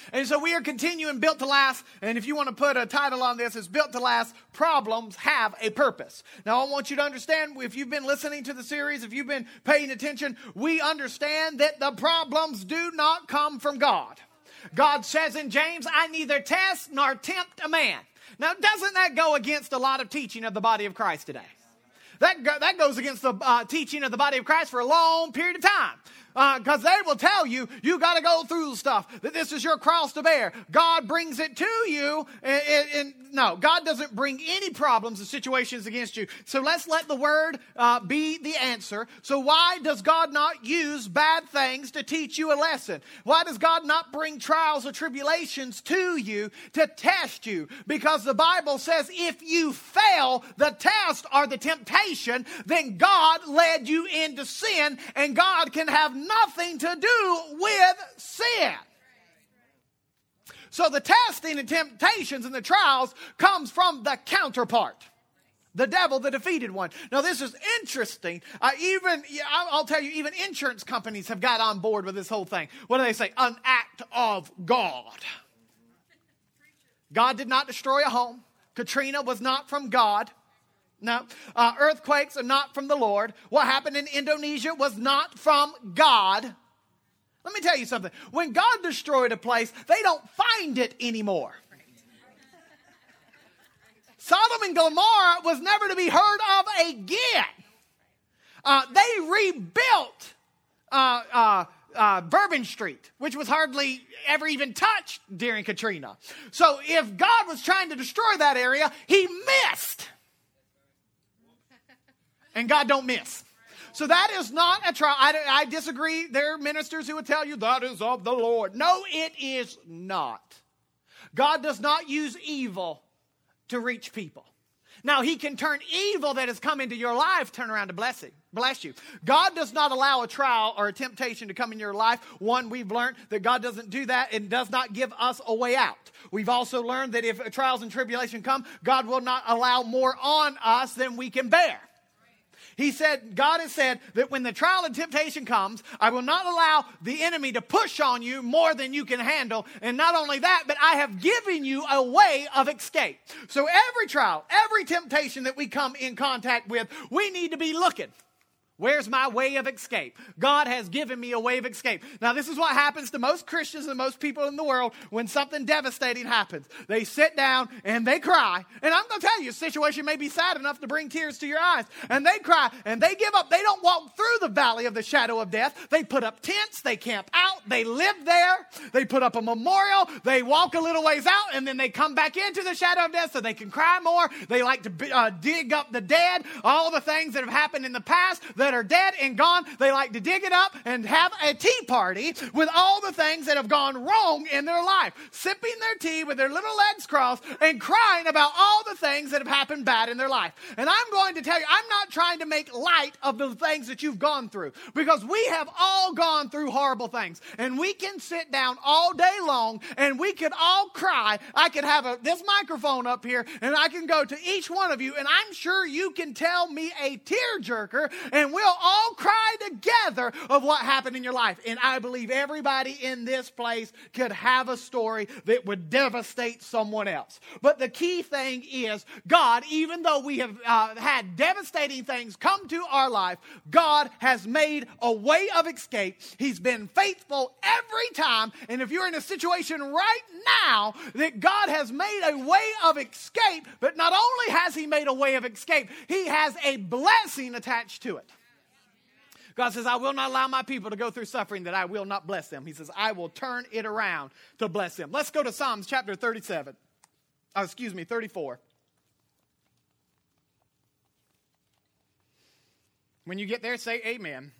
And so we are continuing Built to Last. And if you want to put a title on this, it's Built to Last, Problems Have a Purpose. Now, I want you to understand, if you've been listening to the series, if you've been paying attention, we understand that the problems do not come from God. God says in James, I neither test nor tempt a man. Now, doesn't that go against a lot of teaching of the body of Christ today? That goes against the teaching of the body of Christ for a long period of time. Because they will tell you got to go through the stuff, that this is your cross to bear. God brings it to you. No, God doesn't bring any problems and situations against you. So let's let the word be the answer. So why does God not use bad things to teach you a lesson? Why does God not bring trials or tribulations to you to test you? Because the Bible says if you fail the test or the temptation, then God led you into sin, and God can have nothing to do with sin. So the testing and temptations and the trials comes from the counterpart, the devil, the defeated one. Now this is interesting. I'll tell you, even insurance companies have got on board with this whole thing. What do they say? An act of God. God did not destroy a home. Katrina was not from God. No, earthquakes are not from the Lord. What happened in Indonesia was not from God. Let me tell you something. When God destroyed a place, they don't find it anymore. Sodom and Gomorrah was never to be heard of again. They rebuilt Bourbon Street, which was hardly ever even touched during Katrina. So if God was trying to destroy that area, he missed. And God don't miss. So that is not a trial. I disagree. There are ministers who would tell you that is of the Lord. No, it is not. God does not use evil to reach people. Now, he can turn evil that has come into your life, turn around to bless you. God does not allow a trial or a temptation to come in your life. One, we've learned that God doesn't do that and does not give us a way out. We've also learned that if trials and tribulation come, God will not allow more on us than we can bear. God has said that when the trial and temptation comes, I will not allow the enemy to push on you more than you can handle. And not only that, but I have given you a way of escape. So every trial, every temptation that we come in contact with, we need to be looking. Where's my way of escape? God has given me a way of escape. Now, this is what happens to most Christians and most people in the world when something devastating happens. They sit down and they cry. And I'm going to tell you, a situation may be sad enough to bring tears to your eyes. And they cry and they give up. They don't walk through the valley of the shadow of death. They put up tents. They camp out. They live there. They put up a memorial. They walk a little ways out and then they come back into the shadow of death so they can cry more. They like to dig up the dead, all the things that have happened in the past that are dead and gone. They like to dig it up and have a tea party with all the things that have gone wrong in their life, sipping their tea with their little legs crossed and crying about all the things that have happened bad in their life. And I'm going to tell you, I'm not trying to make light of the things that you've gone through, because we have all gone through horrible things, and we can sit down all day long and we could all cry. I could have this microphone up here and I can go to each one of you, and I'm sure you can tell me a tearjerker, and we'll all cry together of what happened in your life. And I believe everybody in this place could have a story that would devastate someone else. But the key thing is, God, even though we have had devastating things come to our life, God has made a way of escape. He's been faithful every time. And if you're in a situation right now that God has made a way of escape, but not only has he made a way of escape, he has a blessing attached to it. God says, I will not allow my people to go through suffering that I will not bless them. He says, I will turn it around to bless them. Let's go to Psalms chapter 34. When you get there, say amen.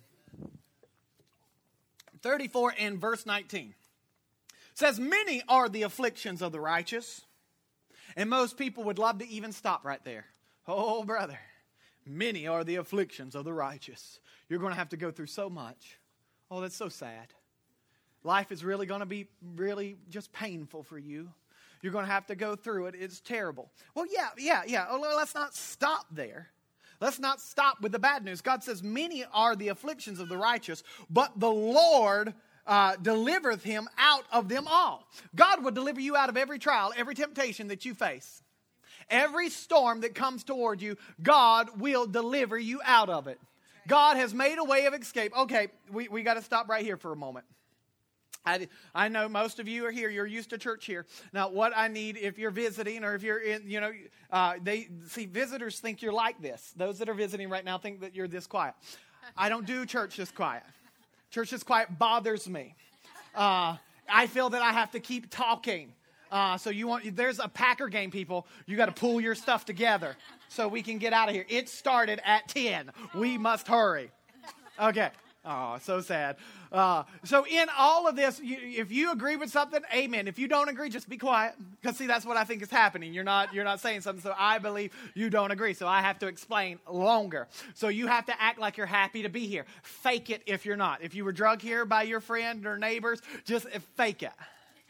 34 and verse 19. Says, many are the afflictions of the righteous. And most people would love to even stop right there. Oh, brother. Many are the afflictions of the righteous. You're going to have to go through so much. Oh, that's so sad. Life is really going to be really just painful for you. You're going to have to go through it. It's terrible. Well, yeah. Oh, let's not stop there. Let's not stop with the bad news. God says, many are the afflictions of the righteous, but the Lord delivereth him out of them all. God will deliver you out of every trial, every temptation that you face. Every storm that comes toward you, God will deliver you out of it. God has made a way of escape. Okay, we got to stop right here for a moment. I know most of you are here. You're used to church here. Now, what I need, if you're visiting or if you're in, visitors think you're like this. Those that are visiting right now think that you're this quiet. I don't do church this quiet. Church this quiet bothers me. I feel that I have to keep talking. There's a Packer game, people. You got to pull your stuff together so we can get out of here. It started at 10. We must hurry. Okay. Oh, so sad. So in all of this, if you agree with something, amen. If you don't agree, just be quiet. Because see, that's what I think is happening. You're not saying something, so I believe you don't agree. So I have to explain longer. So you have to act like you're happy to be here. Fake it if you're not. If you were drugged here by your friend or neighbors, just fake it.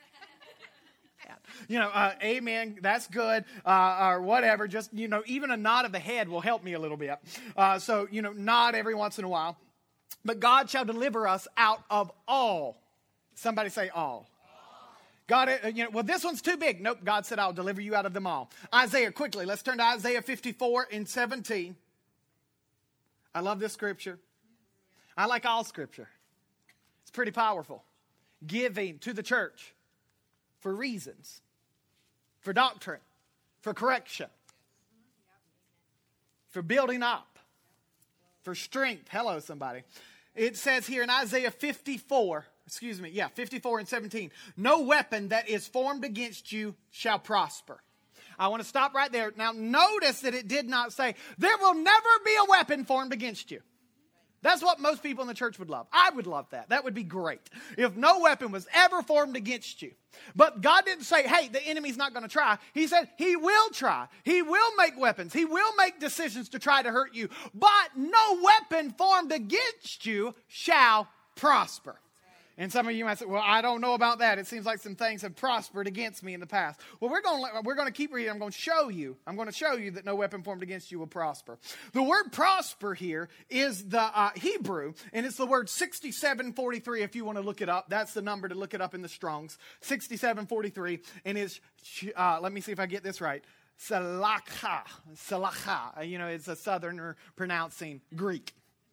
Amen, that's good, or whatever. Just, even a nod of the head will help me a little bit. Nod every once in a while. But God shall deliver us out of all. Somebody say all. God, this one's too big. Nope, God said, I'll deliver you out of them all. Isaiah, quickly, let's turn to Isaiah 54 and 17. I love this scripture. I like all scripture. It's pretty powerful. Giving to the church for reasons, for doctrine, for correction, for building up, for strength. Hello, somebody. It says here in Isaiah 54 and 17, no weapon that is formed against you shall prosper. I want to stop right there. Now, notice that it did not say, there will never be a weapon formed against you. That's what most people in the church would love. I would love that. That would be great. If no weapon was ever formed against you. But God didn't say, hey, the enemy's not going to try. He said he will try. He will make weapons. He will make decisions to try to hurt you. But no weapon formed against you shall prosper. And some of you might say, well, I don't know about that. It seems like some things have prospered against me in the past. Well, we're going to keep reading. I'm going to show you that no weapon formed against you will prosper. The word prosper here is the Hebrew, and it's the word 6743 if you want to look it up. That's the number to look it up in the Strong's. 6743, and it's, let me see if I get this right. Salakha. It's a southerner pronouncing Greek.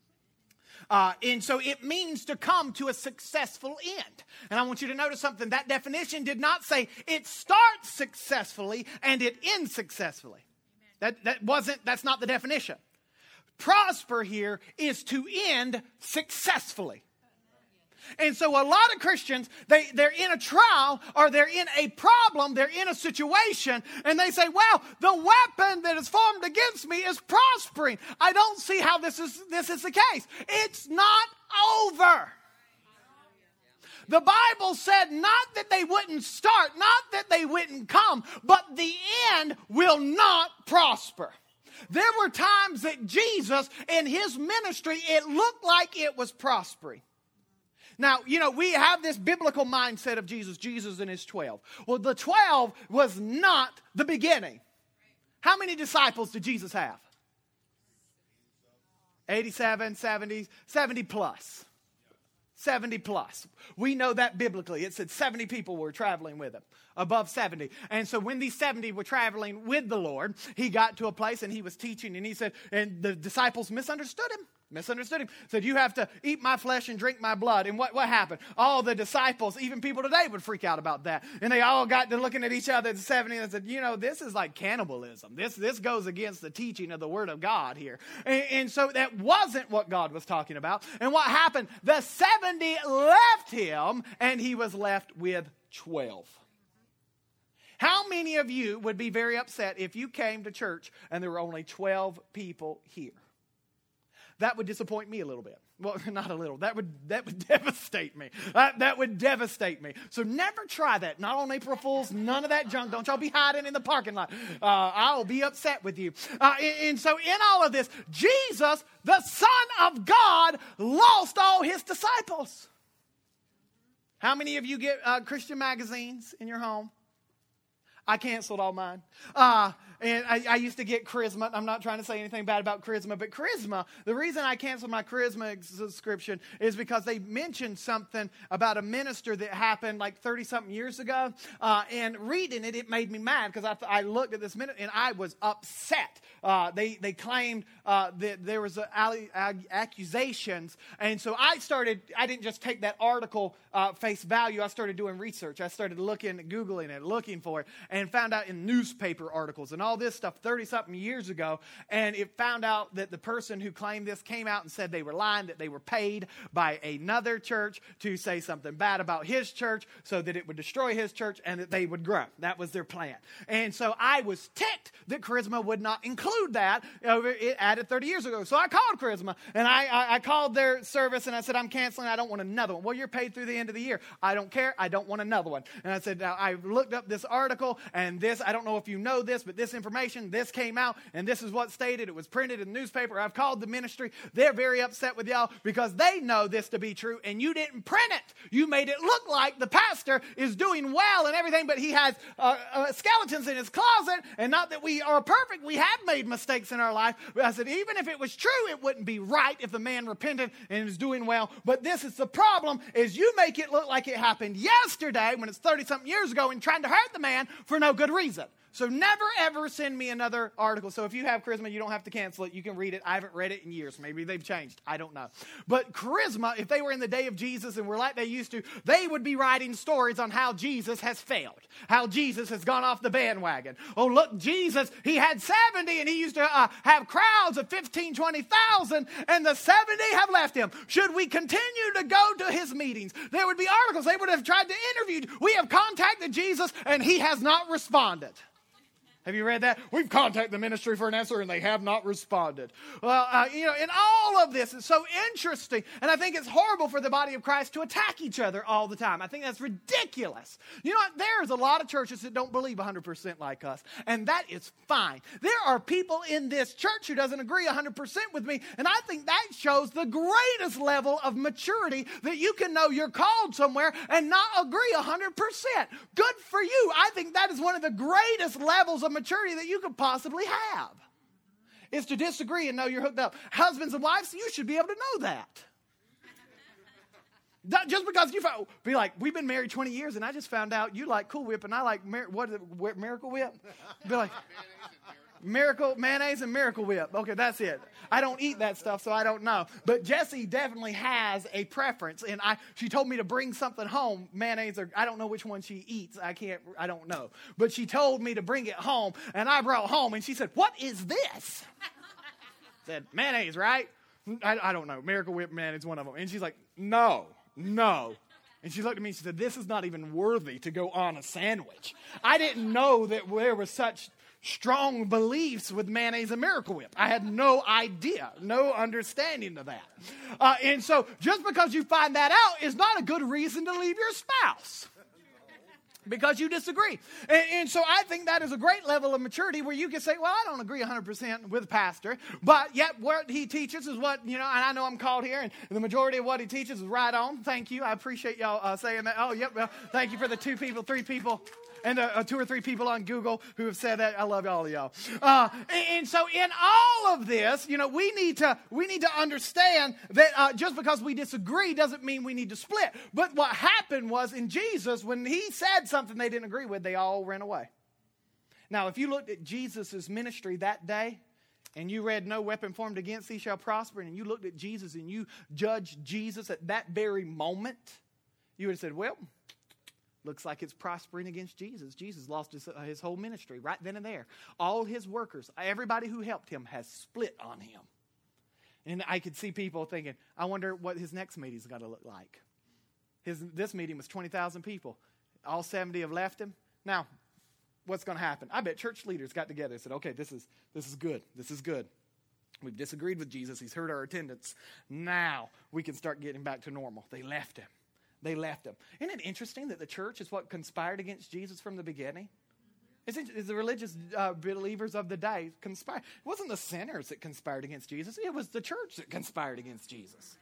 And so it means to come to a successful end. And I want you to notice something. That definition did not say it starts successfully and it ends successfully. That's not the definition. Prosper here is to end successful. And so a lot of Christians, they're in a trial or they're in a problem, they're in a situation, and they say, well, the weapon that is formed against me is prospering. I don't see how this is the case. It's not over. The Bible said not that they wouldn't start, not that they wouldn't come, but the end will not prosper. There were times that Jesus in his ministry, it looked like it was prospering. Now, we have this biblical mindset of Jesus and his 12. Well, the 12 was not the beginning. How many disciples did Jesus have? 87, 70 plus. 70 plus. We know that biblically. It said 70 people were traveling with him, above 70. And so when these 70 were traveling with the Lord, he got to a place and he was teaching, and he said, and the disciples misunderstood him. Said, you have to eat my flesh and drink my blood. And what happened? All the disciples, even people today, would freak out about that. And they all got to looking at each other at 70 and said, this is like cannibalism. This goes against the teaching of the Word of God here. And so that wasn't what God was talking about. And what happened? The 70 left him, and he was left with 12. How many of you would be very upset if you came to church and there were only 12 people here? That would disappoint me a little bit. Well, not a little. That would devastate me. That would devastate me. So never try that. Not on April Fools. None of that junk. Don't y'all be hiding in the parking lot. I'll be upset with you. And so in all of this, Jesus, the Son of God, lost all his disciples. How many of you get Christian magazines in your home? I canceled all mine. And I used to get Charisma. I'm not trying to say anything bad about Charisma, but Charisma, the reason I canceled my Charisma subscription is because they mentioned something about a minister that happened like 30-something years ago. And reading it, it made me mad because I looked at this minute and I was upset. They claimed that there was accusations. And so I didn't just take that article face value. I started doing research. I started Googling it, looking for it, and found out in newspaper articles and all this stuff 30-something years ago. And it found out that the person who claimed this came out and said they were lying, that they were paid by another church to say something bad about his church so that it would destroy his church and that they would grow. That was their plan. And so I was ticked that Charisma would not include that. It added 30 years ago. So I called Charisma and I called their service and I said, I'm canceling. I don't want another one. Well, you're paid through the end of the year. I don't care. I don't want another one. And I said, now I looked up this article and this, I don't know if you know this, but this information, this came out and this is what stated. It was printed in the newspaper. I've called the ministry. They're very upset with y'all because they know this to be true and you didn't print it. You made it look like the pastor is doing well and everything, but he has skeletons in his closet, and not that we are perfect. We have made mistakes in our life. But I said, even if it was true, it wouldn't be right if the man repented and is doing well. But this is the problem, is you make it look like it happened yesterday when it's 30-something years ago and trying to hurt the man for no good reason. So never, ever send me another article. So if you have Charisma, you don't have to cancel it. You can read it. I haven't read it in years. Maybe they've changed. I don't know. But Charisma, if they were in the day of Jesus and were like they used to, they would be writing stories on how Jesus has failed, how Jesus has gone off the bandwagon. Oh, look, Jesus, he had 70 and he used to have crowds of 15, 20,000 and the 70 have left him. Should we continue to go to his meetings? There would be articles. They would have tried to interview. We have contacted Jesus and he has not responded. Have you read that? We've contacted the ministry for an answer and they have not responded. Well, and all of this is so interesting. And I think it's horrible for the body of Christ to attack each other all the time. I think that's ridiculous. You know what? There's a lot of churches that don't believe 100% like us. And that is fine. There are people in this church who doesn't agree 100% with me. And I think that shows the greatest level of maturity that you can know you're called somewhere and not agree 100%. Good for you. I think that is one of the greatest levels of maturity that you could possibly have, is to disagree and know you're hooked up. Husbands and wives, you should be able to know that. Just because you be like, we've been married 20 years and I just found out you like Cool Whip and I like Miracle Whip. Be like, mayonnaise and Miracle Whip. Okay, that's it. I don't eat that stuff, so I don't know. But Jessie definitely has a preference, and she told me to bring something home, mayonnaise, or I don't know which one she eats. I don't know. But she told me to bring it home, and I brought home, and she said, "What is this?" I said, "Mayonnaise, right?" I don't know. Miracle Whip mayonnaise is one of them. And she's like, no. And she looked at me and she said, "This is not even worthy to go on a sandwich." I didn't know that there was such strong beliefs with mayonnaise and Miracle Whip. I had no idea, no understanding of that. And so just because you find that out is not a good reason to leave your spouse, because you disagree. And so I think that is a great level of maturity where you can say, well, I don't agree 100% with the pastor, but yet what he teaches is what, and I know I'm called here, and the majority of what he teaches is right on. Thank you. I appreciate y'all saying that. Oh, yep. Well, thank you for the 2 people, 3 people. And 2 or 3 people on Google who have said that. I love all of y'all. And so in all of this, we need to understand that just because we disagree doesn't mean we need to split. But what happened was in Jesus, when he said something they didn't agree with, they all ran away. Now, if you looked at Jesus' ministry that day, and you read "No weapon formed against thee shall prosper," and you looked at Jesus and you judged Jesus at that very moment, you would have said, well, looks like it's prospering against Jesus. Jesus lost his whole ministry right then and there. All his workers, everybody who helped him has split on him. And I could see people thinking, I wonder what his next meeting's going to look like. This meeting was 20,000 people. All 70 have left him. Now, what's going to happen? I bet church leaders got together and said, okay, this is good. This is good. We've disagreed with Jesus. He's hurt our attendance. Now we can start getting back to normal. They left him. Isn't it interesting that the church is what conspired against Jesus from the beginning? It's the religious believers of the day conspired. It wasn't the sinners that conspired against Jesus. It was the church that conspired against Jesus.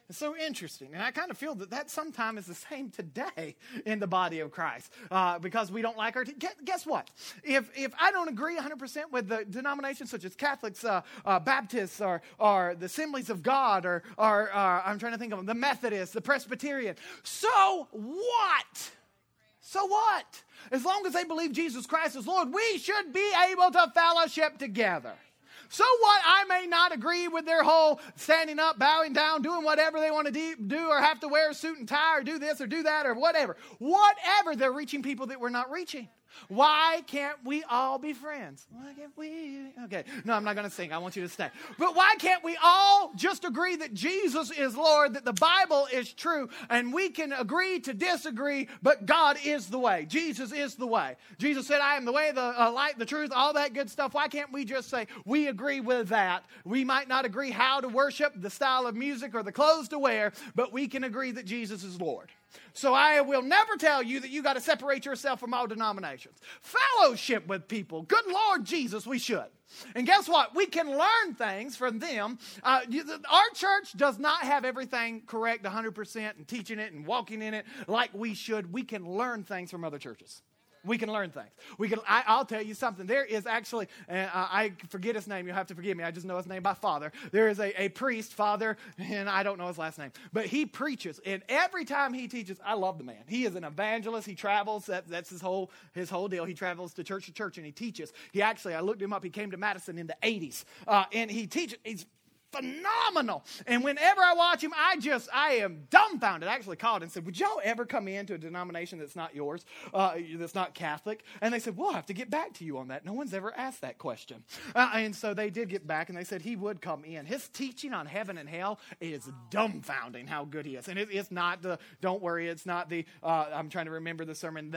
It's so interesting. And I kind of feel that sometimes is the same today in the body of Christ because we don't like our... Guess what? If I don't agree 100% with the denominations such as Catholics, Baptists, or the Assemblies of God, or I'm trying to think of them, the Methodists, the Presbyterian, so what? So what? As long as they believe Jesus Christ is Lord, we should be able to fellowship together. So what? I may not agree with their whole standing up, bowing down, doing whatever they want to do, or have to wear a suit and tie, or do this or do that, or whatever. Whatever, they're reaching people that we're not reaching. Why can't we all be friends? Why can't we? Okay, no, I'm not going to sing. I want you to stay. But why can't we all just agree that Jesus is Lord, that the Bible is true, and we can agree to disagree, but God is the way. Jesus is the way. Jesus said, I am the way, the light, the truth, all that good stuff. Why can't we just say we agree with that? We might not agree how to worship, the style of music, or the clothes to wear, but we can agree that Jesus is Lord. So I will never tell you that you got to separate yourself from all denominations. Fellowship with people. Good Lord Jesus, we should. And guess what? We can learn things from them. Our church does not have everything correct 100% and teaching it and walking in it like we should. We can learn things from other churches. We can learn things. I'll tell you something. There is actually, I forget his name. You'll have to forgive me. I just know his name by father. There is a priest, father, and I don't know his last name. But he preaches, and every time he teaches, I love the man. He is an evangelist. He travels. That's his whole deal. He travels to church, and he teaches. I looked him up. He came to Madison in the 80s, and he teaches. He's phenomenal. And whenever I watch him, I am dumbfounded. I actually called and said, would y'all ever come into a denomination that's not yours, that's not Catholic? And they said, we'll have to get back to you on that. No one's ever asked that question. And so they did get back, and they said he would come in. His teaching on heaven and hell is dumbfounding how good he is. And it's not don't worry, it's not I'm trying to remember the sermon,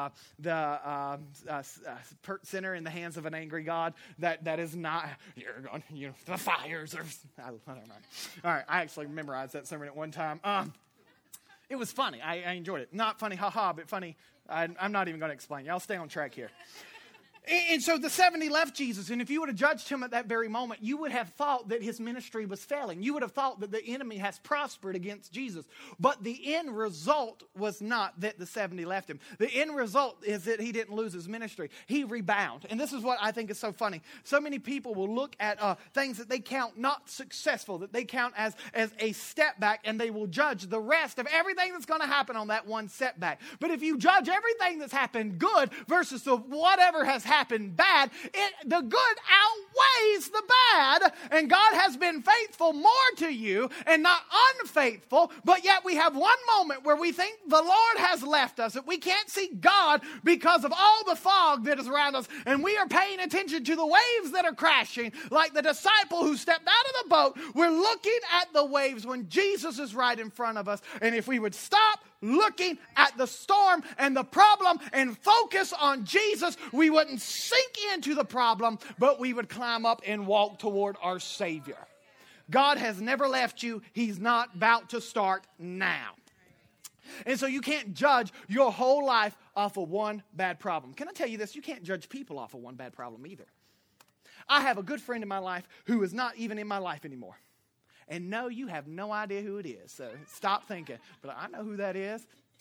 the sinner in the hands of an angry God. That is not, you're going, the fires are... I don't know. All right, I actually memorized that sermon at one time. It was funny. I enjoyed it. Not funny, haha, but funny. I'm not even going to explain. Y'all stay on track here. And so the 70 left Jesus, and if you would have judged him at that very moment, you would have thought that his ministry was failing. You would have thought that the enemy has prospered against Jesus. But the end result was not that the 70 left him. The end result is that he didn't lose his ministry. He rebounded. And this is what I think is so funny. So many people will look at things that they count not successful, that they count as a step back, and they will judge the rest of everything that's going to happen on that one setback. But if you judge everything that's happened good versus whatever has happened bad, the good outweighs the bad, and God has been faithful more to you and not unfaithful, but yet we have one moment where we think the Lord has left us, that we can't see God because of all the fog that is around us, and we are paying attention to the waves that are crashing, like the disciple who stepped out of the boat. We're looking at the waves when Jesus is right in front of us, and if we would stop looking at the storm and the problem and focus on Jesus, we wouldn't sink into the problem, but we would climb up and walk toward our Savior. God has never left you. He's not about to start now. And so you can't judge your whole life off of one bad problem. Can I tell you this? You can't judge people off of one bad problem either. I have a good friend in my life who is not even in my life anymore. And no, you have no idea who it is. So stop thinking. But I know who that is.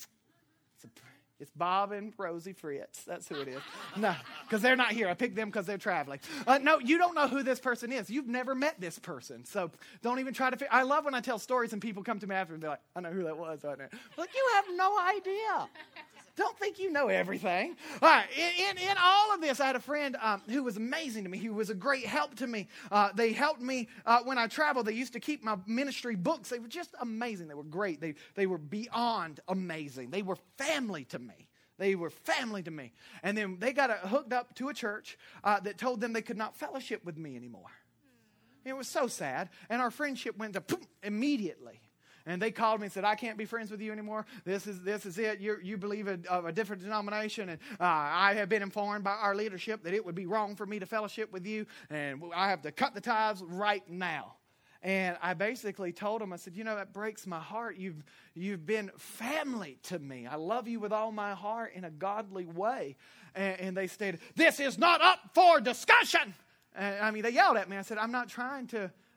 It's Bob and Rosie Fritz. That's who it is. No, because they're not here. I picked them because they're traveling. No, you don't know who this person is. You've never met this person. So don't even try to figure. I love when I tell stories and people come to me after and they're like, I know who that was right now. Like, you have no idea. Don't think you know everything. All right, in all of this, I had a friend who was amazing to me. He was a great help to me. They helped me when I traveled. They used to keep my ministry books. They were just amazing. They were great. They were beyond amazing. They were family to me. They were family to me. And then they got hooked up to a church that told them they could not fellowship with me anymore. It was so sad. And our friendship went to poof, immediately. And they called me and said, I can't be friends with you anymore. This is it. You believe of a different denomination. And I have been informed by our leadership that it would be wrong for me to fellowship with you. And I have to cut the ties right now. And I basically told them, I said, that breaks my heart. You've been family to me. I love you with all my heart in a godly way. And they stated, this is not up for discussion. They yelled at me. I said, I'm not trying to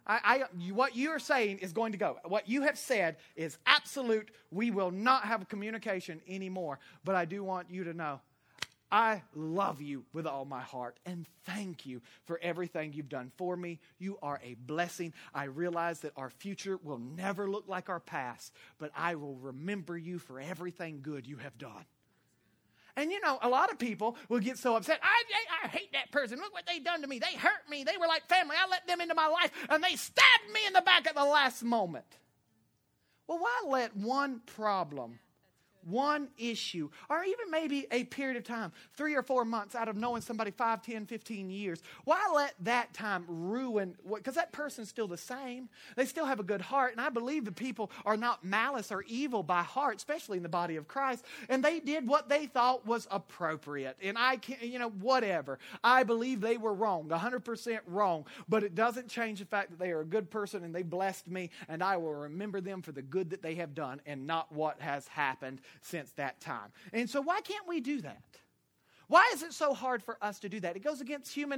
What you are saying is going to go. What you have said is absolute. We will not have communication anymore. But I do want you to know, I love you with all my heart, and thank you for everything you've done for me. You are a blessing. I realize that our future will never look like our past, but I will remember you for everything good you have done. And you know, a lot of people will get so upset. I hate that person. Look what they done to me. They hurt me. They were like family. I let them into my life, and they stabbed me in the back at the last moment. Well, why let one problem, one issue, or even maybe a period of time, 3 or 4 months out of knowing somebody 5, 10, 15 years, why let that time ruin, because that person's still the same. They still have a good heart, and I believe the people are not malice or evil by heart, especially in the body of Christ, and they did what they thought was appropriate, and I can't, whatever. I believe they were wrong, 100% wrong, but it doesn't change the fact that they are a good person, and they blessed me, and I will remember them for the good that they have done, and not what has happened since that time. And so why can't we do that? Why is it so hard for us to do that? It goes against human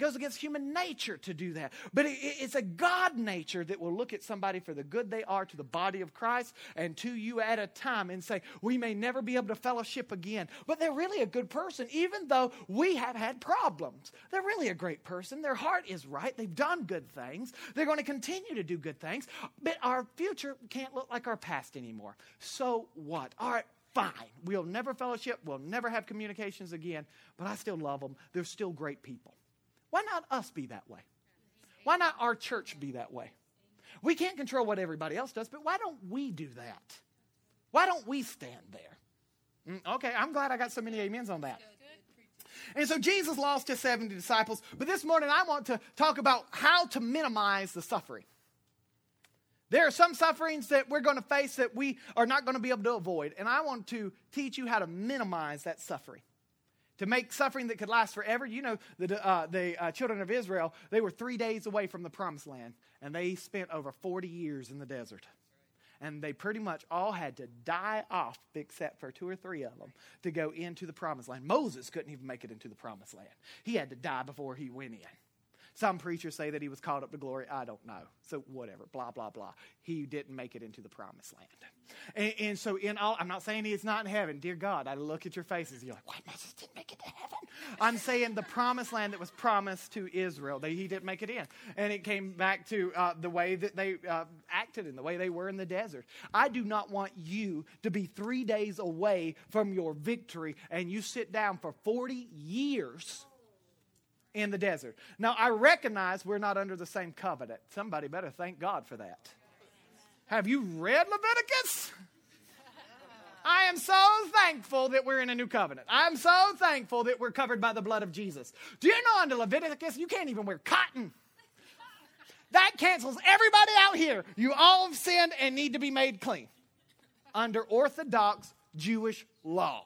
nature to do that. But it's a God nature that will look at somebody for the good they are to the body of Christ and to you at a time and say, we may never be able to fellowship again, but they're really a good person, even though we have had problems. They're really a great person. Their heart is right. They've done good things. They're going to continue to do good things, but our future can't look like our past anymore. So what? All right. Fine. We'll never fellowship. We'll never have communications again. But I still love them. They're still great people. Why not us be that way? Why not our church be that way? We can't control what everybody else does, but why don't we do that? Why don't we stand there? Okay, I'm glad I got so many amens on that. And so Jesus lost his 70 disciples. But this morning I want to talk about how to minimize the suffering. There are some sufferings that we're going to face that we are not going to be able to avoid. And I want to teach you how to minimize that suffering. To make suffering that could last forever. You know, the children of Israel, they were 3 days away from the promised land. And they spent over 40 years in the desert. And they pretty much all had to die off except for 2 or 3 of them to go into the promised land. Moses couldn't even make it into the promised land. He had to die before he went in. Some preachers say that he was caught up to glory. I don't know. So whatever, blah, blah, blah. He didn't make it into the promised land. And so in all, I'm not saying he is not in heaven. Dear God, I look at your faces. You're like, what? Moses didn't make it to heaven? I'm saying the promised land that was promised to Israel, he didn't make it in. And it came back to the way that they acted and the way they were in the desert. I do not want you to be 3 days away from your victory and you sit down for 40 years in the desert. Now, I recognize we're not under the same covenant. Somebody better thank God for that. Have you read Leviticus? I am so thankful that we're in a new covenant. I'm so thankful that we're covered by the blood of Jesus. Do you know under Leviticus, you can't even wear cotton? That cancels everybody out here. You all have sinned and need to be made clean. Under Orthodox Jewish law.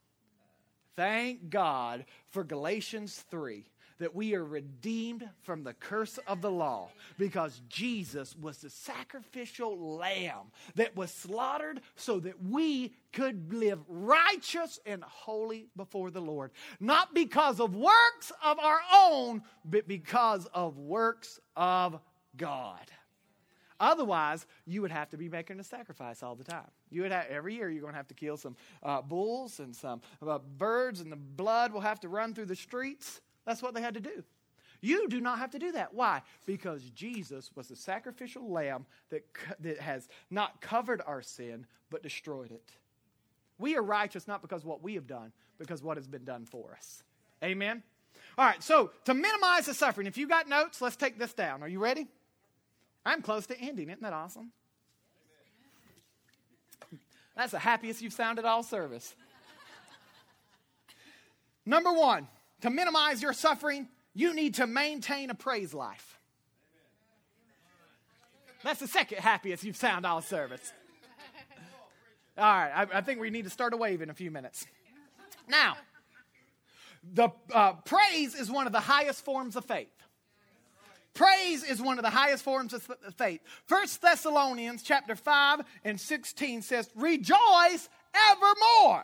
Thank God for Galatians 3. That we are redeemed from the curse of the law because Jesus was the sacrificial lamb that was slaughtered so that we could live righteous and holy before the Lord. Not because of works of our own, but because of works of God. Otherwise, you would have to be making a sacrifice all the time. You would have, every year you're going to have to kill some bulls and some birds, and the blood will have to run through the streets. That's what they had to do. You do not have to do that. Why? Because Jesus was the sacrificial lamb that has not covered our sin, but destroyed it. We are righteous not because of what we have done, because what has been done for us. Amen? All right, so to minimize the suffering, if you got notes, let's take this down. Are you ready? I'm close to ending. Isn't that awesome? That's the happiest you've sounded all service. Number 1. To minimize your suffering, you need to maintain a praise life. That's the second happiest you've sounded all service. All right, I think we need to start a wave in a few minutes. Now, the praise is one of the highest forms of faith. Praise is one of the highest forms of faith. 1 Thessalonians chapter 5 and 16 says, rejoice evermore.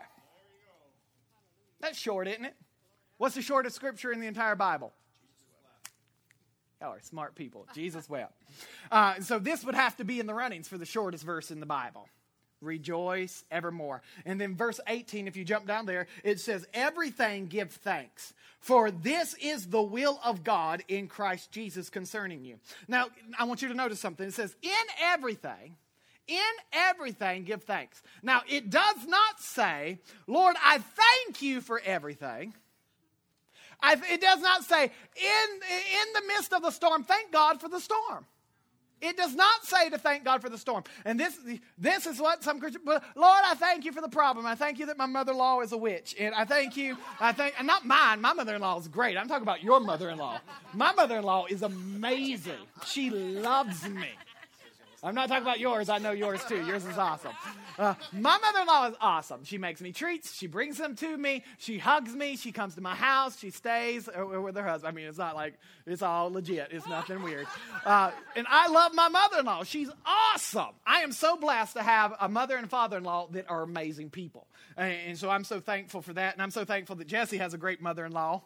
That's short, isn't it? What's the shortest scripture in the entire Bible? Y'all are smart people. Jesus wept. So this would have to be in the runnings for the shortest verse in the Bible. Rejoice evermore. And then verse 18, if you jump down there, it says, everything give thanks, for this is the will of God in Christ Jesus concerning you. Now, I want you to notice something. It says, in everything give thanks. Now, it does not say, Lord, I thank you for everything. It does not say, in the midst of the storm, thank God for the storm. It does not say to thank God for the storm. And this is what some Christians, Lord, I thank you for the problem. I thank you that my mother-in-law is a witch. And and not mine, my mother-in-law is great. I'm talking about your mother-in-law. My mother-in-law is amazing. She loves me. I'm not talking about yours. I know yours too. Yours is awesome. My mother-in-law is awesome. She makes me treats. She brings them to me. She hugs me. She comes to my house. She stays with her husband. I mean, it's not like, it's all legit. It's nothing weird. And I love my mother-in-law. She's awesome. I am so blessed to have a mother and father-in-law that are amazing people. And so I'm so thankful for that. And I'm so thankful that Jesse has a great mother-in-law.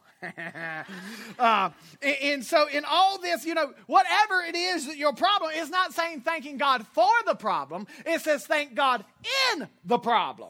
And so in all this, whatever it is that your problem is not saying thanking God for the problem. It says thank God in the problem.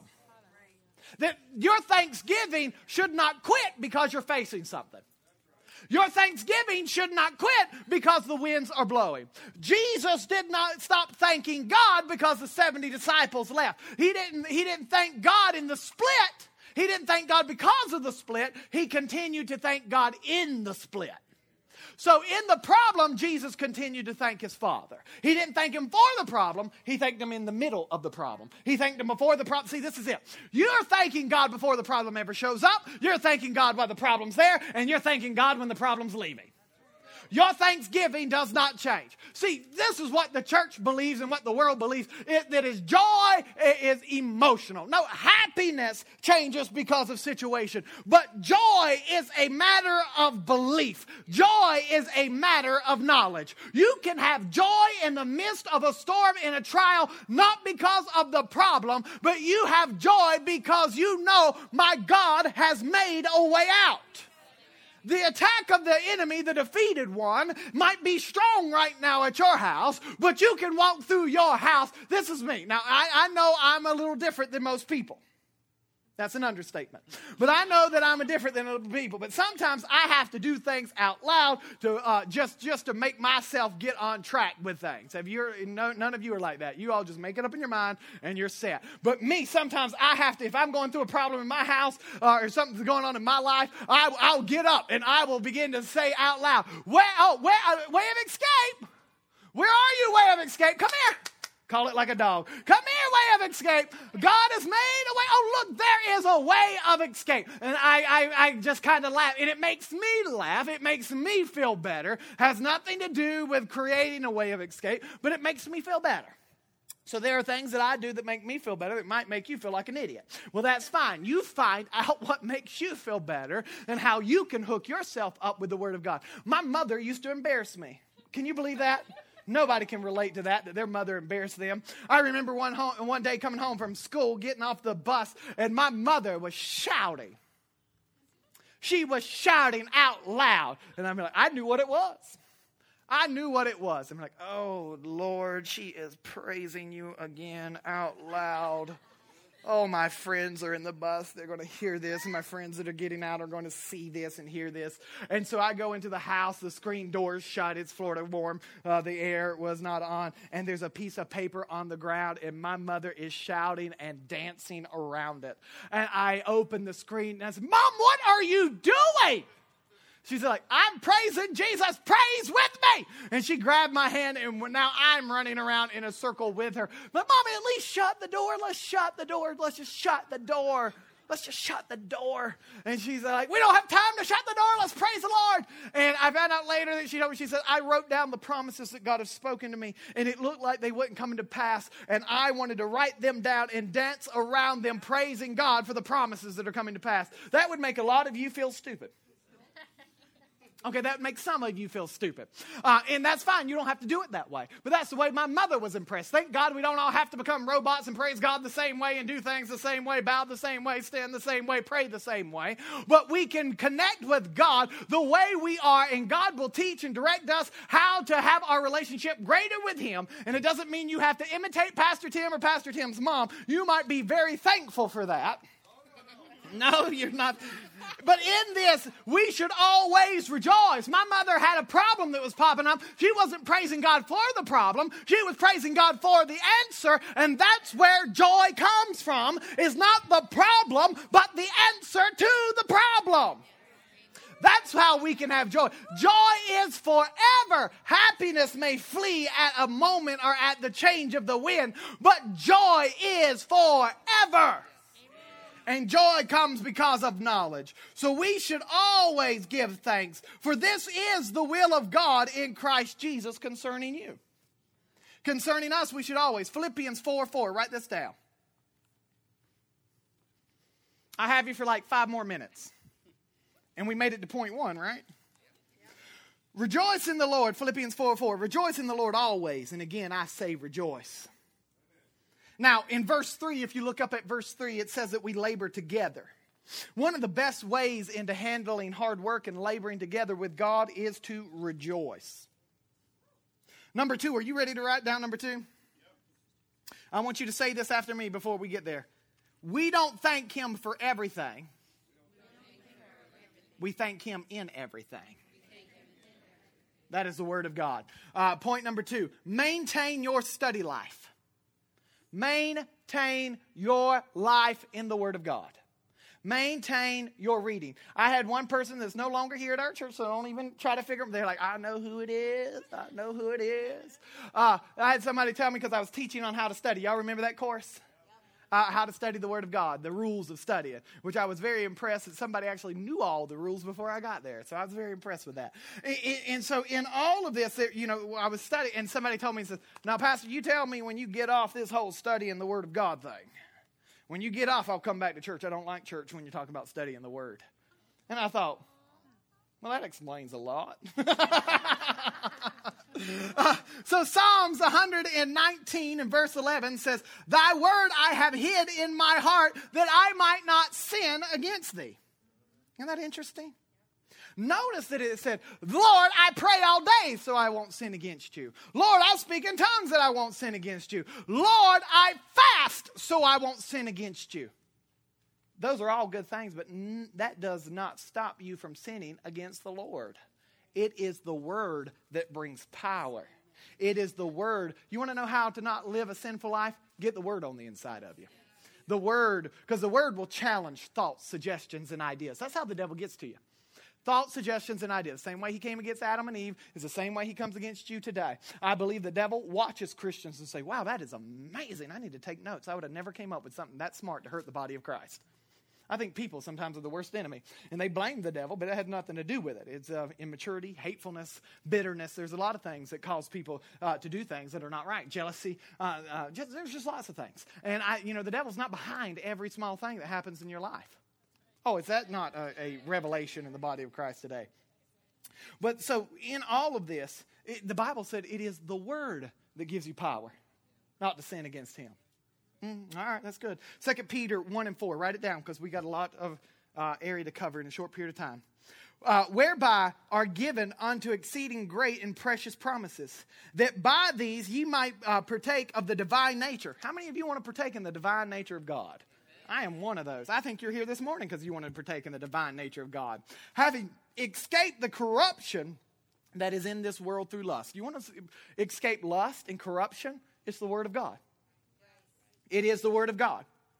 That your thanksgiving should not quit because you're facing something. Your thanksgiving should not quit because the winds are blowing. Jesus did not stop thanking God because the 70 disciples left. He didn't thank God in the split. He didn't thank God because of the split. He continued to thank God in the split. So in the problem, Jesus continued to thank his Father. He didn't thank him for the problem. He thanked him in the middle of the problem. He thanked him before the problem. See, this is it. You're thanking God before the problem ever shows up. You're thanking God while the problem's there. And you're thanking God when the problem's leaving. Your thanksgiving does not change. See, this is what the church believes and what the world believes, that is joy is emotional. No, happiness changes because of situation. But joy is a matter of belief. Joy is a matter of knowledge. You can have joy in the midst of a storm, in a trial, not because of the problem, but you have joy because you know my God has made a way out. The attack of the enemy, the defeated one, might be strong right now at your house, but you can walk through your house. This is me. Now, I know I'm a little different than most people. That's an understatement. But I know that I'm different than other people. But sometimes I have to do things out loud to just to make myself get on track with things. None of you are like that. You all just make it up in your mind and you're set. But me, sometimes I have to, if I'm going through a problem in my house or something's going on in my life, I'll get up and I will begin to say out loud, way of escape. Where are you, way of escape? Come here. Call it like a dog. Come here, way of escape. God has made a way. Oh, look, there is a way of escape. And I just kind of laugh. And it makes me laugh. It makes me feel better. Has nothing to do with creating a way of escape, but it makes me feel better. So there are things that I do that make me feel better that might make you feel like an idiot. Well, that's fine. You find out what makes you feel better and how you can hook yourself up with the Word of God. My mother used to embarrass me. Can you believe that? Nobody can relate to that their mother embarrassed them. I remember one day coming home from school, getting off the bus, and my mother was shouting. She was shouting out loud. And I'm like, I knew what it was. I knew what it was. I'm like, oh, Lord, she is praising you again out loud. Oh, my friends are in the bus. They're going to hear this. And my friends that are getting out are going to see this and hear this. And so I go into the house. The screen door is shut. It's Florida warm. The air was not on. And there's a piece of paper on the ground. And my mother is shouting and dancing around it. And I open the screen and I said, Mom, what are you doing? She's like, I'm praising Jesus. Praise with me. And she grabbed my hand, and now I'm running around in a circle with her. But, Mommy, at least shut the door. Let's shut the door. Let's just shut the door. Let's just shut the door. And she's like, we don't have time to shut the door. Let's praise the Lord. And I found out later that she said, I wrote down the promises that God has spoken to me, and it looked like they wouldn't come into pass. And I wanted to write them down and dance around them, praising God for the promises that are coming to pass. That would make a lot of you feel stupid. Okay, that makes some of you feel stupid. And that's fine. You don't have to do it that way. But that's the way my mother was impressed. Thank God we don't all have to become robots and praise God the same way and do things the same way, bow the same way, stand the same way, pray the same way. But we can connect with God the way we are, and God will teach and direct us how to have our relationship greater with Him. And it doesn't mean you have to imitate Pastor Tim or Pastor Tim's mom. You might be very thankful for that. No, you're not. But in this, we should always rejoice. My mother had a problem that was popping up. She wasn't praising God for the problem. She was praising God for the answer. And that's where joy comes from, is not the problem, but the answer to the problem. That's how we can have joy. Joy is forever. Happiness may flee at a moment or at the change of the wind, but joy is forever. And joy comes because of knowledge. So we should always give thanks, for this is the will of God in Christ Jesus concerning you. Concerning us, we should always. Philippians 4:4, write this down. I have you for like 5 more minutes. And we made it to point 1, right? Rejoice in the Lord, Philippians 4:4. Rejoice in the Lord always. And again, I say rejoice. Now, in verse 3, if you look up at verse 3, it says that we labor together. One of the best ways into handling hard work and laboring together with God is to rejoice. Number 2, are you ready to write down number 2? Yep. I want you to say this after me before we get there. We don't thank Him for everything. We thank Him in everything. That is the Word of God. Point number 2, maintain your study life. Maintain your life in the Word of God. Maintain your reading. I had one person that's no longer here at our church, so don't even try to figure them. They're like, I know who it is. I know who it is. I had somebody tell me because I was teaching on how to study. Y'all remember that course? How to study the Word of God, the rules of studying, which I was very impressed that somebody actually knew all the rules before I got there. So I was very impressed with that. And so in all of this, I was studying, and somebody told me, says, now, Pastor, you tell me when you get off this whole studying the Word of God thing. When you get off, I'll come back to church. I don't like church when you're talking about studying the Word. And I thought, well, that explains a lot. So Psalms 119 and verse 11 says, Thy word I have hid in my heart that I might not sin against thee. Isn't that interesting? Notice that it said, Lord, I pray all day so I won't sin against you. Lord, I speak in tongues that I won't sin against you. Lord, I fast so I won't sin against you. Those are all good things, but that does not stop you from sinning against the Lord. It is the Word that brings power. It is the Word. You want to know how to not live a sinful life? Get the Word on the inside of you. The Word, because the Word will challenge thoughts, suggestions, and ideas. That's how the devil gets to you. Thoughts, suggestions, and ideas. The same way he came against Adam and Eve is the same way he comes against you today. I believe the devil watches Christians and say, wow, that is amazing. I need to take notes. I would have never came up with something that smart to hurt the body of Christ. I think people sometimes are the worst enemy. And they blame the devil, but it had nothing to do with it. It's immaturity, hatefulness, bitterness. There's a lot of things that cause people to do things that are not right. Jealousy. There's just lots of things. And the devil's not behind every small thing that happens in your life. Oh, is that not a revelation in the body of Christ today? But so in all of this, the Bible said it is the Word that gives you power, not to sin against Him. All right, that's good. 2 Peter 1 and 4. Write it down because we got a lot of area to cover in a short period of time. Whereby are given unto exceeding great and precious promises, that by these ye might partake of the divine nature. How many of you want to partake in the divine nature of God? I am one of those. I think you're here this morning because you want to partake in the divine nature of God. Having escaped the corruption that is in this world through lust. You want to escape lust and corruption? It's the Word of God. It is the Word of God.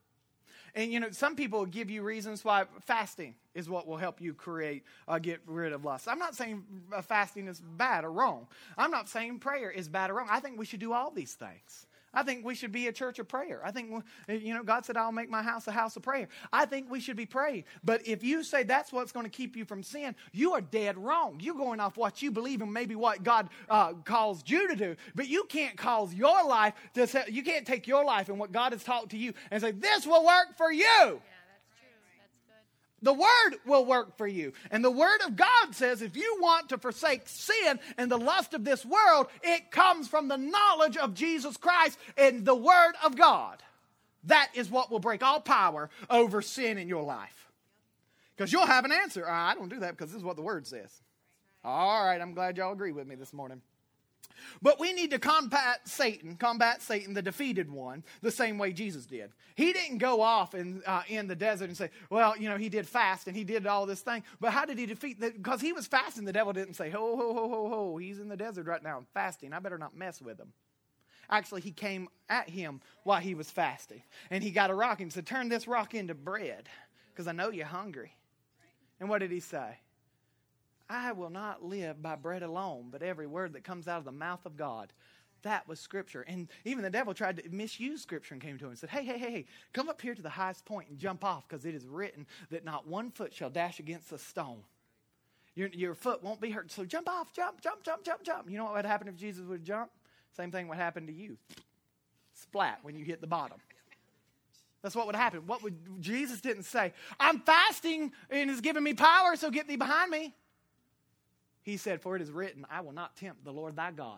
And, some people give you reasons why fasting is what will help you get rid of lust. I'm not saying fasting is bad or wrong. I'm not saying prayer is bad or wrong. I think we should do all these things. I think we should be a church of prayer. I think, God said, I'll make my house a house of prayer. I think we should be praying. But if you say that's what's going to keep you from sin, you are dead wrong. You're going off what you believe and maybe what God calls you to do. But you can't cause your life to say, you can't take your life and what God has taught to you and say, this will work for you. Yeah, that's true. That's good. The Word will work for you. And the Word of God says if you want to forsake sin and the lust of this world, it comes from the knowledge of Jesus Christ and the Word of God. That is what will break all power over sin in your life. Because you'll have an answer. I don't do that because this is what the Word says. All right, I'm glad y'all agree with me this morning. But we need to combat Satan, the defeated one, the same way Jesus did. He didn't go off in the desert and say, well, he did fast and he did all this thing. But how did he defeat? Because he was fasting, the devil didn't say, ho, ho, ho, ho, ho, he's in the desert right now fasting. I better not mess with him. Actually, he came at him while he was fasting. And he got a rock and said, turn this rock into bread because I know you're hungry. And what did he say? I will not live by bread alone, but every word that comes out of the mouth of God. That was Scripture. And even the devil tried to misuse Scripture and came to him and said, hey, come up here to the highest point and jump off because it is written that not one foot shall dash against a stone. Your foot won't be hurt. So jump off, jump. You know what would happen if Jesus would jump? Same thing would happen to you. Splat when you hit the bottom. That's what would happen. Jesus didn't say, I'm fasting and it's giving me power, so get thee behind me. He said, for it is written, I will not tempt the Lord thy God.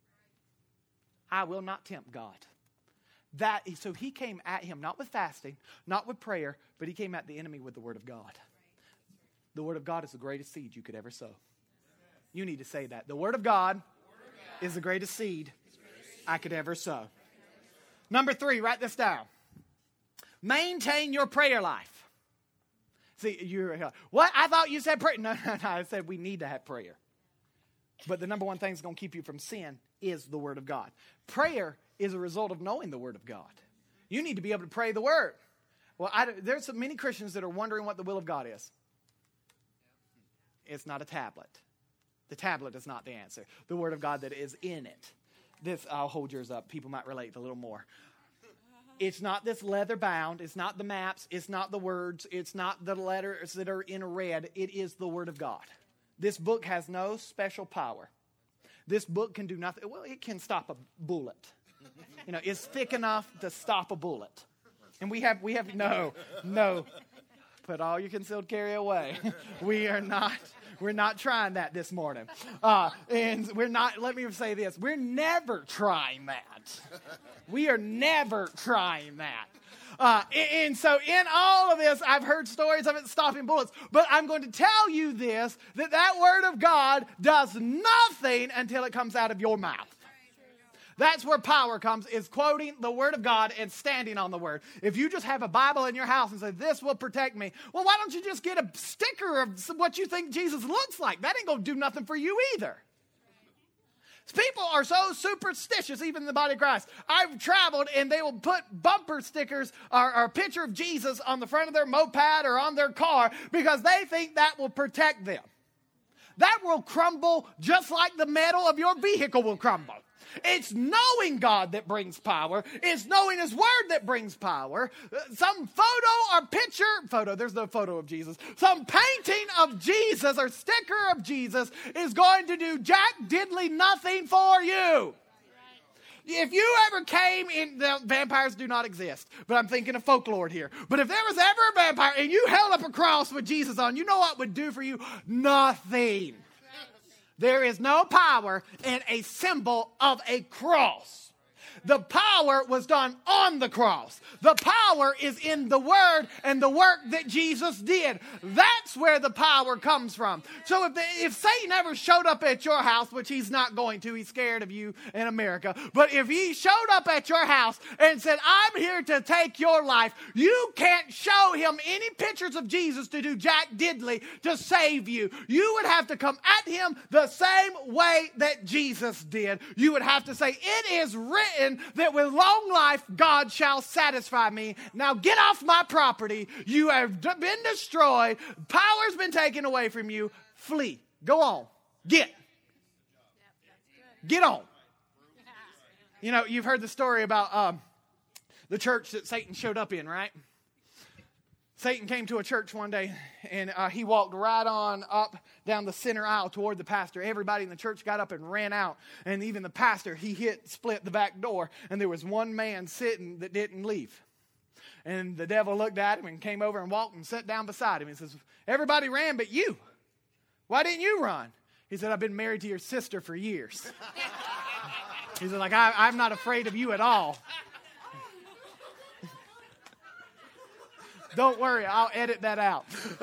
I will not tempt God. So he came at him, not with fasting, not with prayer, but he came at the enemy with the Word of God. The Word of God is the greatest seed you could ever sow. You need to say that. The Word of God is the greatest seed I could ever sow. Number 3, write this down. Maintain your prayer life. See, what? I thought you said prayer. No, I said we need to have prayer. But the number one thing that's going to keep you from sin is the Word of God. Prayer is a result of knowing the Word of God. You need to be able to pray the Word. Well, there's so many Christians that are wondering what the will of God is. It's not a tablet. The tablet is not the answer. The Word of God that is in it. I'll hold yours up. People might relate a little more. It's not this leather bound. It's not the maps. It's not the words. It's not the letters that are in red. It is the Word of God. This book has no special power. This book can do nothing. Well, it can stop a bullet. It's thick enough to stop a bullet. And we have no. Put all your concealed carry away. We're not trying that this morning. And we're not, let me say this, we're never trying that. We are never trying that. And so in all of this, I've heard stories of it stopping bullets. But I'm going to tell you this, that Word of God does nothing until it comes out of your mouth. That's where power comes, is quoting the Word of God and standing on the Word. If you just have a Bible in your house and say, this will protect me, well, why don't you just get a sticker of what you think Jesus looks like? That ain't going to do nothing for you either. People are so superstitious, even in the body of Christ. I've traveled and they will put bumper stickers or a picture of Jesus on the front of their moped or on their car because they think that will protect them. That will crumble just like the metal of your vehicle will crumble. It's knowing God that brings power. It's knowing His Word that brings power. Some photo or picture, there's no photo of Jesus. Some painting of Jesus or sticker of Jesus is going to do jack diddly nothing for you. If you ever came in, vampires do not exist, but I'm thinking of folklore here. But if there was ever a vampire and you held up a cross with Jesus on, you know what it would do for you? Nothing. There is no power in a symbol of a cross. The power was done on the cross. The power is in the Word and the work that Jesus did. That's where the power comes from. So if Satan ever showed up at your house, which he's not going to, he's scared of you in America, but if he showed up at your house and said, I'm here to take your life, you can't show him any pictures of Jesus to do jack diddly to save you. You would have to come at him the same way that Jesus did. You would have to say, it is written that with long life God shall satisfy me. Now get off my property. You have been destroyed. Power's been taken away from you. Flee. Go on. Get on. You've heard the story about the church that Satan showed up in, right? Satan came to a church one day, and he walked right on up down the center aisle toward the pastor. Everybody in the church got up and ran out, and even the pastor, he split the back door, and there was one man sitting that didn't leave. And the devil looked at him and came over and walked and sat down beside him. He says, everybody ran but you. Why didn't you run? He said, I've been married to your sister for years. He said, I'm not afraid of you at all. Don't worry, I'll edit that out.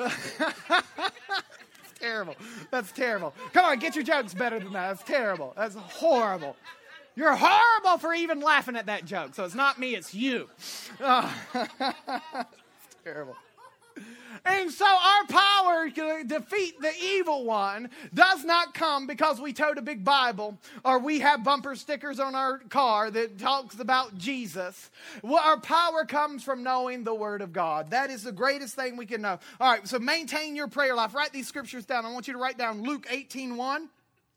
Terrible. That's terrible. Come on, get your jokes better than that. That's terrible. That's horrible. You're horrible for even laughing at that joke. So it's not me, it's you. It's terrible. And so our power to defeat the evil one does not come because we tote a big Bible or we have bumper stickers on our car that talks about Jesus. Well, our power comes from knowing the Word of God. That is the greatest thing we can know. All right, so maintain your prayer life. Write these scriptures down. I want you to write down Luke 18:1.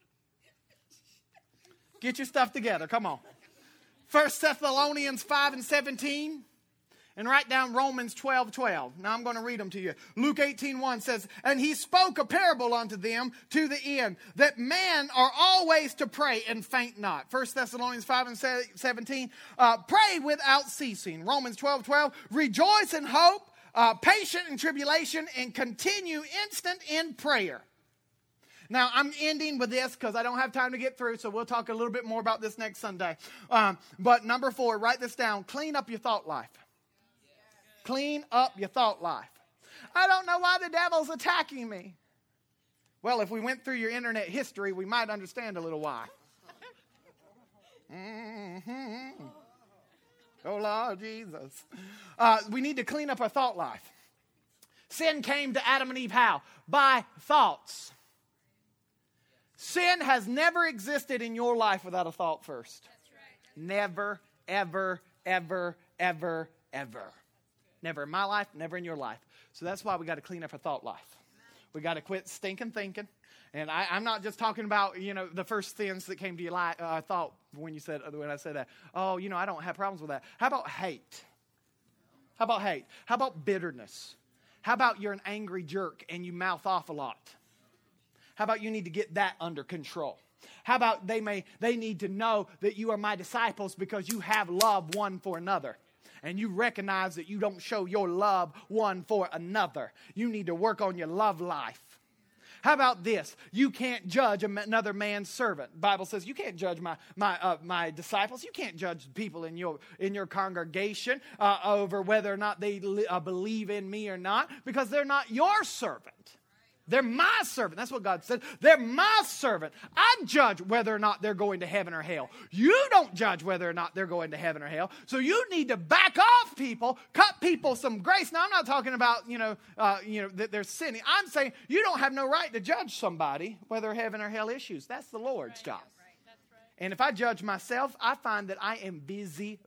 Get your stuff together. Come on. 1 Thessalonians 5:17. And write down Romans 12:12. Now I'm going to read them to you. Luke 18:1 says, and he spoke a parable unto them to the end, that men are always to pray and faint not. 1 Thessalonians 5:17, pray without ceasing. Romans 12:12, rejoice in hope, patient in tribulation, and continue instant in prayer. Now, I'm ending with this because I don't have time to get through, so we'll talk a little bit more about this next Sunday. But number 4, write this down. Clean up your thought life. Clean up your thought life. I don't know why the devil's attacking me. Well, if we went through your internet history, we might understand a little why. Mm-hmm. Oh, Lord Jesus. We need to clean up our thought life. Sin came to Adam and Eve how? By thoughts. Sin has never existed in your life without a thought first. That's right. Never, ever, ever, ever, ever. Never in my life, never in your life. So that's why we got to clean up our thought life. We got to quit stinking thinking. And I'm not just talking about, the first things that came to your life. I thought when I said that, I don't have problems with that. How about hate? How about hate? How about bitterness? How about you're an angry jerk and you mouth off a lot? How about you need to get that under control? How about they need to know that you are my disciples because you have love one for another. And you recognize that you don't show your love one for another. You need to work on your love life. How about this? You can't judge another man's servant. The Bible says you can't judge my disciples. You can't judge people in your congregation over whether or not they believe in me or not, because they're not your servant. They're my servant. That's what God said. They're my servant. I judge whether or not they're going to heaven or hell. You don't judge whether or not they're going to heaven or hell. So you need to back off people, cut people some grace. Now, I'm not talking about, that they're sinning. I'm saying you don't have no right to judge somebody whether heaven or hell issues. That's the Lord's job. And if I judge myself, I find that I am busy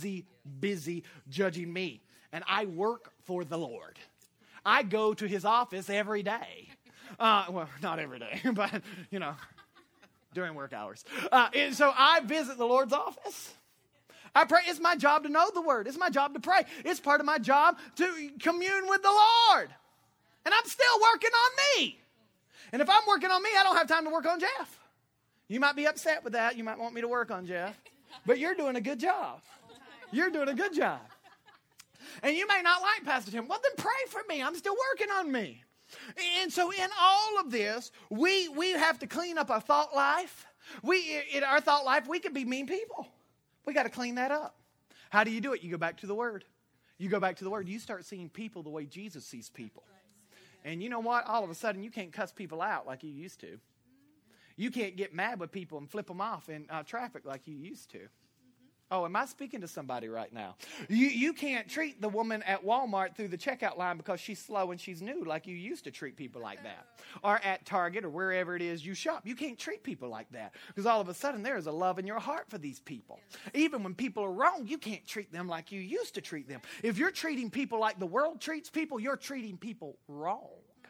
judging me. And I work for the Lord. I go to his office every day. Well, not every day, but, during work hours. And so I visit the Lord's office. I pray. It's my job to know the Word. It's my job to pray. It's part of my job to commune with the Lord. And I'm still working on me. And if I'm working on me, I don't have time to work on Jeff. You might be upset with that. You might want me to work on Jeff. But you're doing a good job. You're doing a good job. And you may not like Pastor Tim. Well, then pray for me. I'm still working on me. And so in all of this, we have to clean up our thought life. In our thought life, we could be mean people. We got to clean that up. How do you do it? You go back to the Word. You go back to the Word. You start seeing people the way Jesus sees people. And you know what? All of a sudden, you can't cuss people out like you used to. You can't get mad with people and flip them off in traffic like you used to. Oh, am I speaking to somebody right now? You can't treat the woman at Walmart through the checkout line because she's slow and she's new like you used to treat people like that. Or at Target or wherever it is you shop. You can't treat people like that because all of a sudden there is a love in your heart for these people. Even when people are wrong, you can't treat them like you used to treat them. If you're treating people like the world treats people, you're treating people wrong.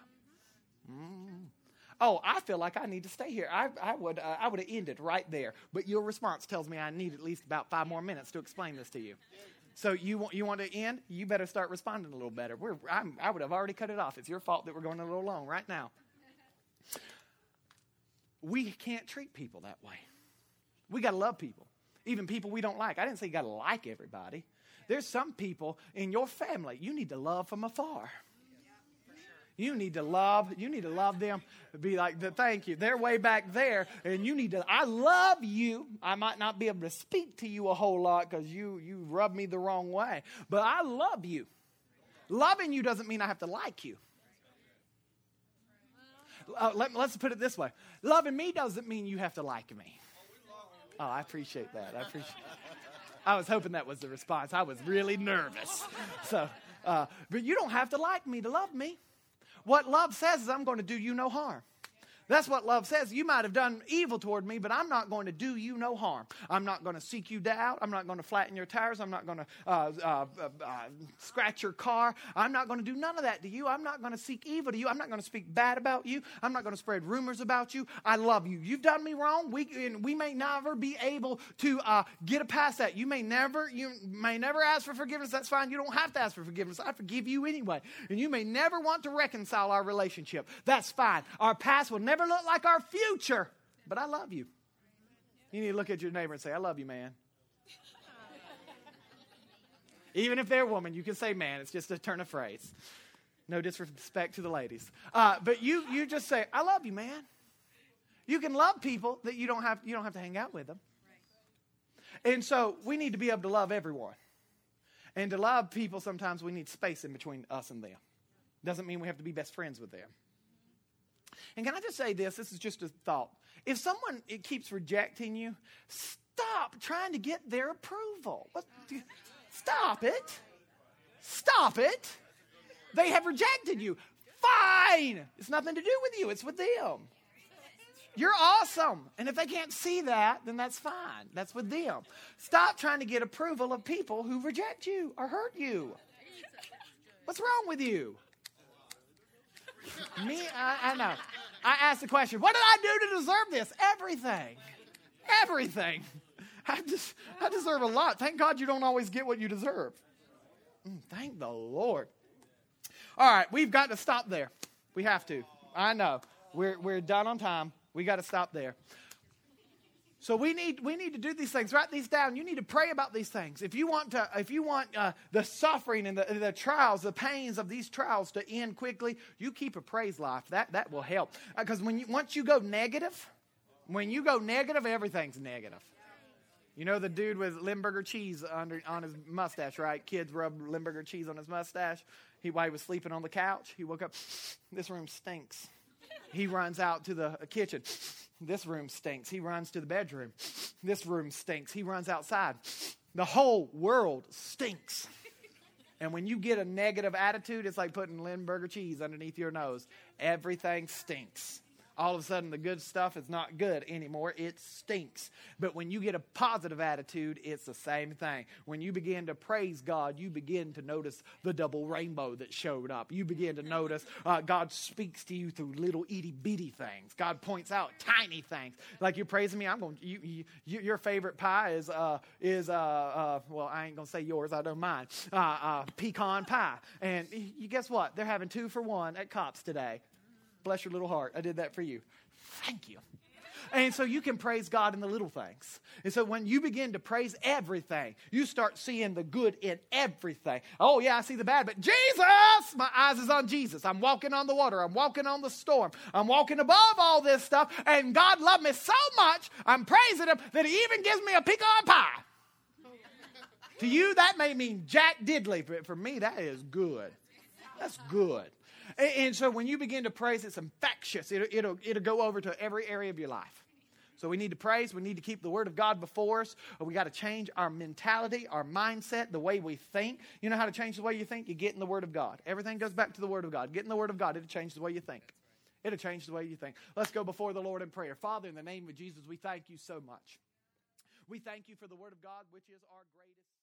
Oh, I feel like I need to stay here. I would have ended right there. But your response tells me I need at least about 5 more minutes to explain this to you. So you want to end? You better start responding a little better. I would have already cut it off. It's your fault that we're going a little long right now. We can't treat people that way. We got to love people, even people we don't like. I didn't say you got to like everybody. There's some people in your family you need to love from afar. You need to love them. Be like, thank you. They're way back there, and you need to, I love you. I might not be able to speak to you a whole lot because you rub me the wrong way, but I love you. Loving you doesn't mean I have to like you. Let's put it this way. Loving me doesn't mean you have to like me. Oh, I appreciate that. I was hoping that was the response. I was really nervous. So, but you don't have to like me to love me. What love says is I'm going to do you no harm. That's what love says. You might have done evil toward me, but I'm not going to do you no harm. I'm not going to seek you out. I'm not going to flatten your tires. I'm not going to scratch your car. I'm not going to do none of that to you. I'm not going to seek evil to you. I'm not going to speak bad about you. I'm not going to spread rumors about you. I love you. You've done me wrong. We may never be able to get past that. You may never ask for forgiveness. That's fine. You don't have to ask for forgiveness. I forgive you anyway. And you may never want to reconcile our relationship. That's fine. Our past will never look like our future, but I love you. You need to look at your neighbor and say, I love you, man. Even if they're a woman, you can say man. It's just a turn of phrase. No disrespect to the ladies. But you just say, I love you, man. You can love people that you don't have to hang out with them. And so we need to be able to love everyone. And to love people, sometimes we need space in between us and them. Doesn't mean we have to be best friends with them. And can I just say this? This is just a thought. If someone keeps rejecting you, stop trying to get their approval. Stop it. Stop it. They have rejected you. Fine. It's nothing to do with you. It's with them. You're awesome. And if they can't see that, then that's fine. That's with them. Stop trying to get approval of people who reject you or hurt you. What's wrong with you? I know. I asked the question, what did I do to deserve this? Everything. Everything. I deserve a lot. Thank God you don't always get what you deserve. Thank the Lord. All right, we've got to stop there. We have to. I know. We're done on time. We got to stop there. So we need to do these things. Write these down. You need to pray about these things. If you want the suffering and the trials, the pains of these trials to end quickly, you keep a praise life. That will help. Because once you go negative, everything's negative. You know the dude with Limburger cheese on his mustache, right? Kids rub Limburger cheese on his mustache. While he was sleeping on the couch, he woke up. This room stinks. He runs out to the kitchen. This room stinks. He runs to the bedroom. This room stinks. He runs outside. The whole world stinks. And when you get a negative attitude, it's like putting Limburger cheese underneath your nose. Everything stinks. All of a sudden, the good stuff is not good anymore. It stinks. But when you get a positive attitude, it's the same thing. When you begin to praise God, you begin to notice the double rainbow that showed up. You begin to notice God speaks to you through little itty-bitty things. God points out tiny things. Like you're praising me, your favorite pie is well, I ain't going to say yours. I don't mind. Pecan pie. And you guess what? They're having 2 for $1 at Cops today. Bless your little heart. I did that for you. Thank you. And so you can praise God in the little things. And so when you begin to praise everything, you start seeing the good in everything. Oh, yeah, I see the bad, but Jesus! My eyes is on Jesus. I'm walking on the water. I'm walking on the storm. I'm walking above all this stuff. And God loved me so much, I'm praising Him that He even gives me a pecan pie. To you, that may mean Jack Diddley. But for me, that is good. That's good. And so when you begin to praise, it's infectious. It'll go over to every area of your life. So we need to praise. We need to keep the Word of God before us. We got to change our mentality, our mindset, the way we think. You know how to change the way you think? You get in the Word of God. Everything goes back to the Word of God. Get in the Word of God. It'll change the way you think. It'll change the way you think. Let's go before the Lord in prayer. Father, in the name of Jesus, we thank you so much. We thank you for the Word of God, which is our greatest.